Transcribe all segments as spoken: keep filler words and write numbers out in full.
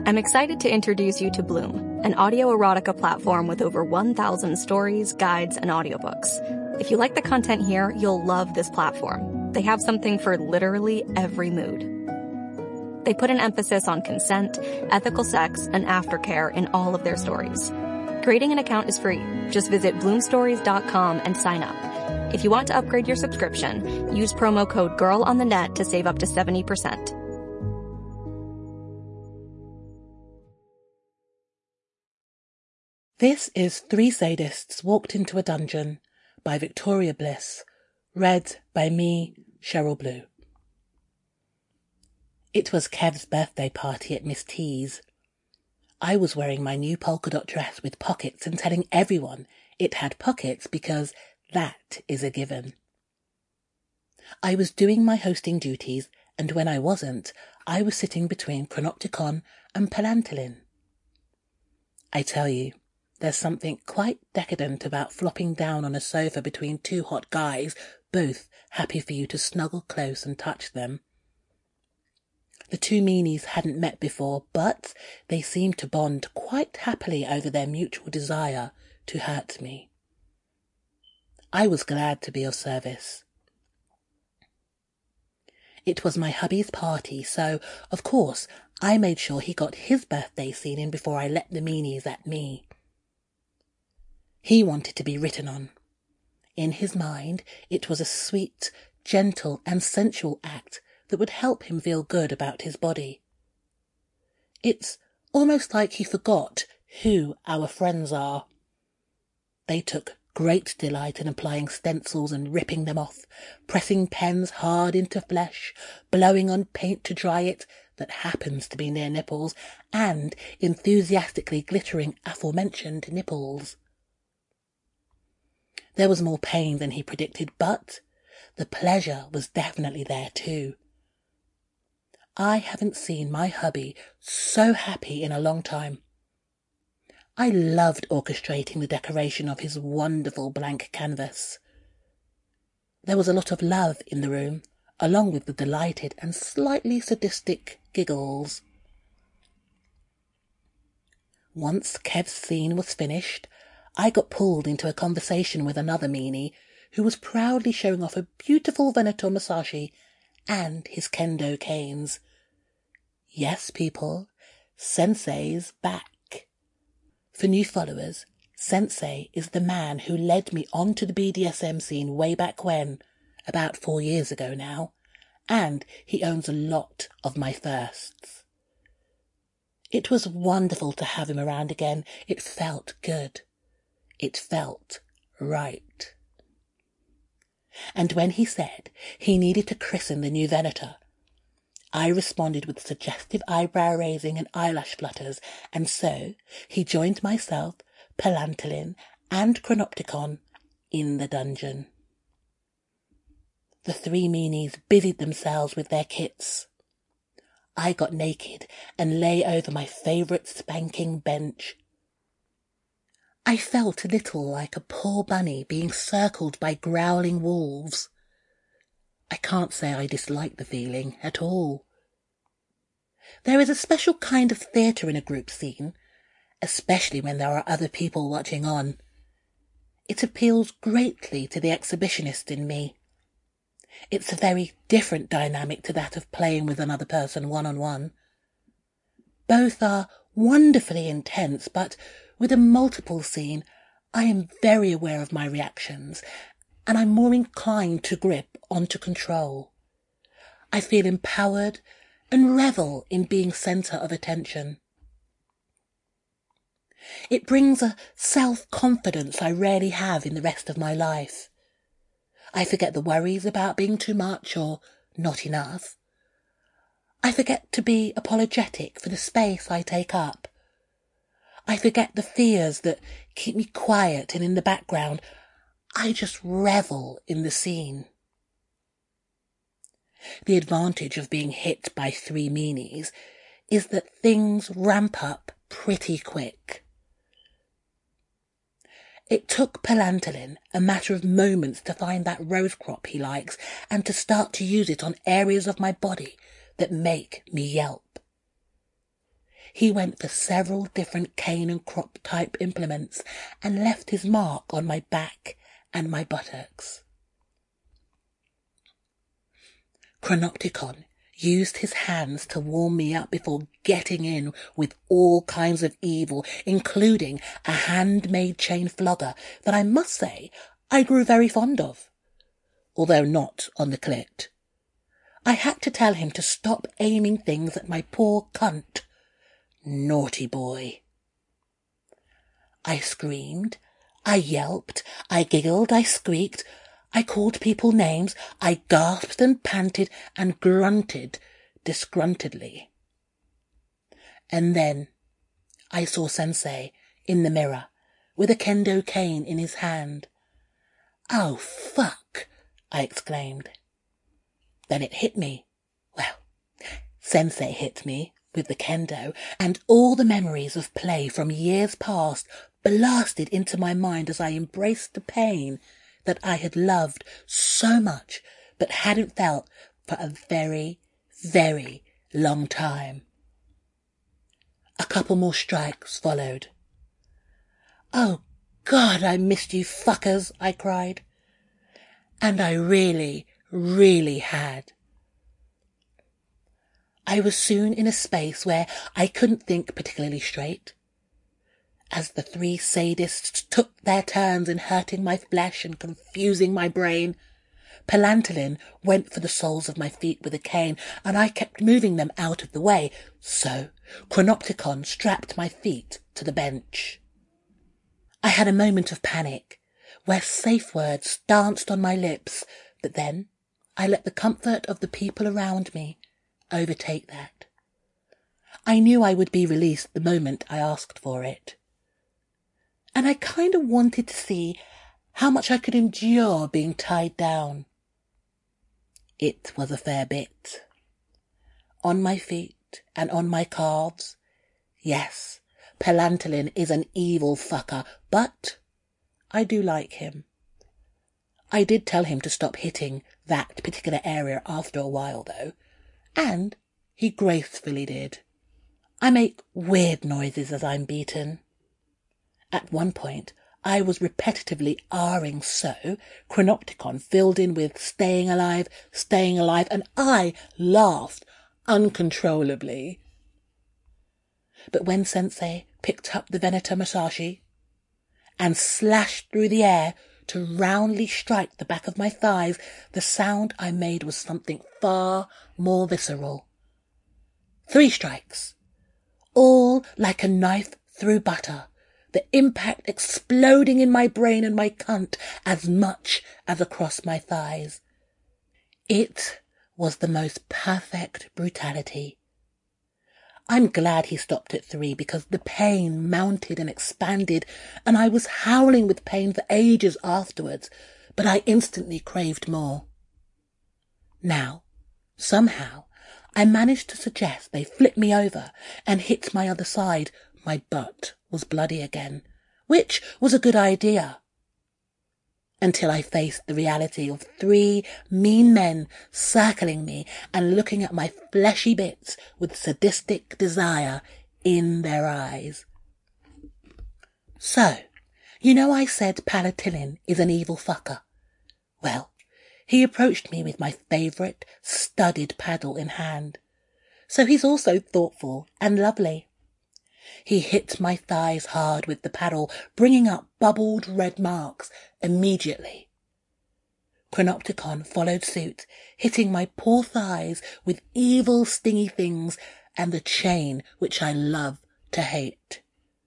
I'm excited to introduce you to Bloom, an audio erotica platform with over one thousand stories, guides, and audiobooks. If you like the content here, you'll love this platform. They have something for literally every mood. They put an emphasis on consent, ethical sex, and aftercare in all of their stories. Creating an account is free. Just visit bloom stories dot com and sign up. If you want to upgrade your subscription, use promo code GIRLONTHENET to save up to seventy percent. This is Three Sadists Walked into a Dungeon by Victoria Bliss, read by me, Cheryl Blue. It was Kev's birthday party at Miss T's. I was wearing my new polka dot dress with pockets and telling everyone it had pockets because that is a given. I was doing my hosting duties, and when I wasn't, I was sitting between Chronopticon and Palantolin. I tell you, there's something quite decadent about flopping down on a sofa between two hot guys, both happy for you to snuggle close and touch them. The two meanies hadn't met before, but they seemed to bond quite happily over their mutual desire to hurt me. I was glad to be of service. It was my hubby's party, so, of course, I made sure he got his birthday scene in before I let the meanies at me. He wanted to be written on. In his mind, it was a sweet, gentle, and sensual act that would help him feel good about his body. It's almost like he forgot who our friends are. They took great delight in applying stencils and ripping them off, pressing pens hard into flesh, blowing on paint to dry it that happens to be near nipples, and enthusiastically glittering aforementioned nipples. There was more pain than he predicted, but the pleasure was definitely there too. I haven't seen my hubby so happy in a long time. I loved orchestrating the decoration of his wonderful blank canvas. There was a lot of love in the room, along with the delighted and slightly sadistic giggles. Once Kev's scene was finished, I got pulled into a conversation with another meanie who was proudly showing off a beautiful Veneto Musashi and his kendo canes. Yes, people, Sensei's back. For new followers, Sensei is the man who led me onto the B D S M scene way back when, about four years ago now, and he owns a lot of my firsts. It was wonderful to have him around again. It felt good. It felt right. And when he said he needed to christen the new Venator, I responded with suggestive eyebrow raising and eyelash flutters, and so he joined myself, Palantolin, and Chronopticon in the dungeon. The three meanies busied themselves with their kits. I got naked and lay over my favourite spanking bench. I felt a little like a poor bunny being circled by growling wolves. I can't say I dislike the feeling at all. There is a special kind of theatre in a group scene, especially when there are other people watching on. It appeals greatly to the exhibitionist in me. It's a very different dynamic to that of playing with another person one-on-one. Both are wonderfully intense, but with a multiple scene, I am very aware of my reactions, and I'm more inclined to grip onto control. I feel empowered and revel in being centre of attention. It brings a self-confidence I rarely have in the rest of my life. I forget the worries about being too much or not enough. I forget to be apologetic for the space I take up. I forget the fears that keep me quiet and in the background. I just revel in the scene. The advantage of being hit by three meanies is that things ramp up pretty quick. It took Palantolin a matter of moments to find that rose crop he likes and to start to use it on areas of my body that make me yelp. He went for several different cane and crop type implements and left his mark on my back and my buttocks. Chronopticon used his hands to warm me up before getting in with all kinds of evil, including a handmade chain flogger that I must say I grew very fond of, although not on the clit. I had to tell him to stop aiming things at my poor cunt. Naughty boy. I screamed, I yelped, I giggled, I squeaked, I called people names, I gasped and panted and grunted disgruntledly. And then I saw Sensei in the mirror with a kendo cane in his hand. "Oh, fuck!" I exclaimed. Then it hit me. Well, Sensei hit me with the kendo, and all the memories of play from years past blasted into my mind as I embraced the pain that I had loved so much but hadn't felt for a very, very long time. A couple more strikes followed. "Oh, God, I missed you fuckers," I cried. And I really, really had. I was soon in a space where I couldn't think particularly straight. As the three sadists took their turns in hurting my flesh and confusing my brain, Palantolin went for the soles of my feet with a cane, and I kept moving them out of the way, so Chronopticon strapped my feet to the bench. I had a moment of panic, where safe words danced on my lips, but then I let the comfort of the people around me overtake that. I knew I would be released the moment I asked for it. And I kind of wanted to see how much I could endure being tied down. It was a fair bit. On my feet and on my calves, yes, Palantolin is an evil fucker, but I do like him. I did tell him to stop hitting that particular area after a while, though, and he gracefully did. I make weird noises as I'm beaten. At one point, I was repetitively R-ing so Chronopticon filled in with "staying alive, staying alive," and I laughed uncontrollably. But when Sensei picked up the Veneto Musashi and slashed through the air to roundly strike the back of my thighs, the sound I made was something far more visceral. Three strikes, all like a knife through butter, the impact exploding in my brain and my cunt as much as across my thighs. It was the most perfect brutality. I'm glad he stopped at three, because the pain mounted and expanded, and I was howling with pain for ages afterwards, but I instantly craved more. Now, somehow, I managed to suggest they flip me over and hit my other side. My butt was bloody again, which was a good idea. Until I faced the reality of three mean men circling me and looking at my fleshy bits with sadistic desire in their eyes. So, you know I said Palantolin is an evil fucker? Well, he approached me with my favourite studded paddle in hand. So he's also thoughtful and lovely. He hit my thighs hard with the paddle, bringing up bubbled red marks immediately. Chronopticon followed suit, hitting my poor thighs with evil stingy things and the chain which I love to hate.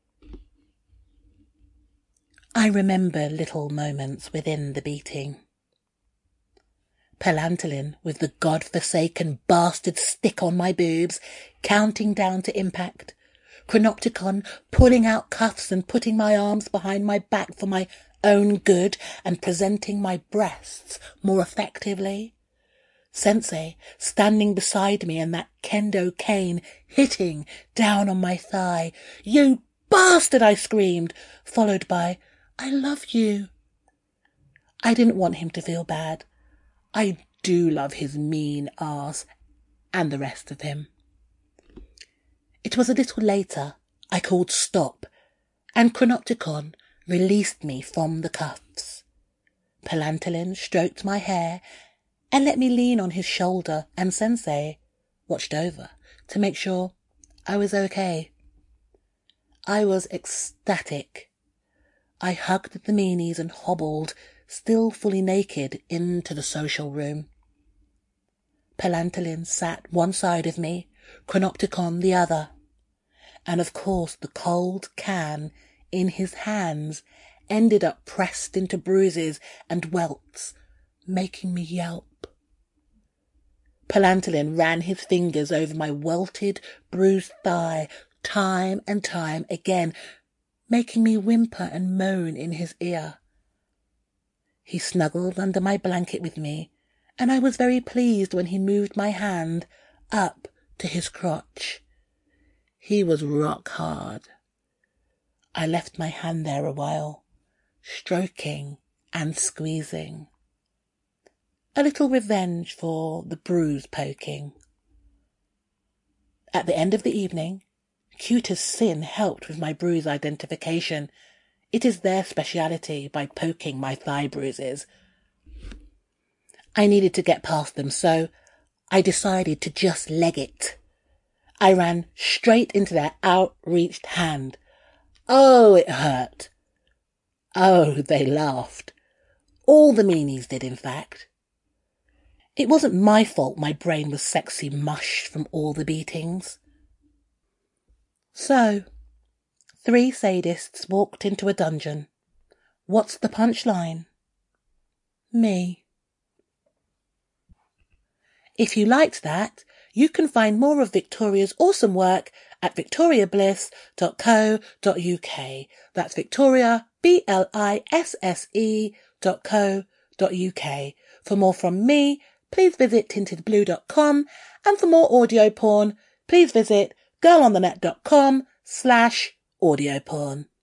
I remember little moments within the beating. Palantolin with the god-forsaken bastard stick on my boobs, counting down to impact. Chronopticon pulling out cuffs and putting my arms behind my back for my own good and presenting my breasts more effectively. Sensei standing beside me and that kendo cane hitting down on my thigh. "You bastard!" I screamed, followed by, "I love you." I didn't want him to feel bad. I do love his mean ass and the rest of him. It was a little later I called stop, and Chronopticon released me from the cuffs. Palantolin stroked my hair and let me lean on his shoulder, and Sensei watched over to make sure I was okay. I was ecstatic. I hugged the meanies and hobbled, still fully naked, into the social room. Palantolin sat one side of me, Chronopticon the other, and of course the cold can in his hands ended up pressed into bruises and welts, making me yelp. Palantolin ran his fingers over my welted, bruised thigh time and time again, making me whimper and moan in his ear. He snuggled under my blanket with me, and I was very pleased when he moved my hand up to his crotch. He was rock hard. I left my hand there a while, stroking and squeezing. A little revenge for the bruise poking. At the end of the evening, Cute as Sin helped with my bruise identification. It is their speciality by poking my thigh bruises. I needed to get past them, so I decided to just leg it. I ran straight into their outreached hand. Oh, it hurt. Oh, they laughed. All the meanies did, in fact. It wasn't my fault my brain was sexy mush from all the beatings. So, three sadists walked into a dungeon. What's the punchline? Me. If you liked that, you can find more of Victoria's awesome work at victoria bliss dot co dot uk. That's Victoria, B L I S S E dot co dot uk. For more from me, please visit tinted blue dot com, and for more audio porn, please visit girlonthenet dot com slash audio porn.